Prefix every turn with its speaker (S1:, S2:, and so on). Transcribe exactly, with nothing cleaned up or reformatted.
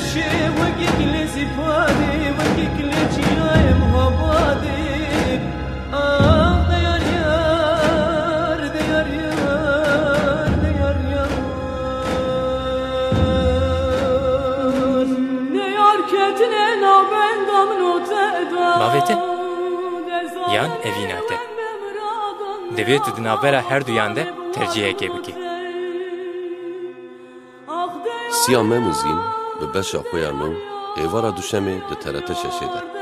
S1: Mavete yan evinate devlet dinavera her duyande tercihe gebiki
S2: Siya memuzin be beşa xoya min êvara duşemê di T R T şeşê de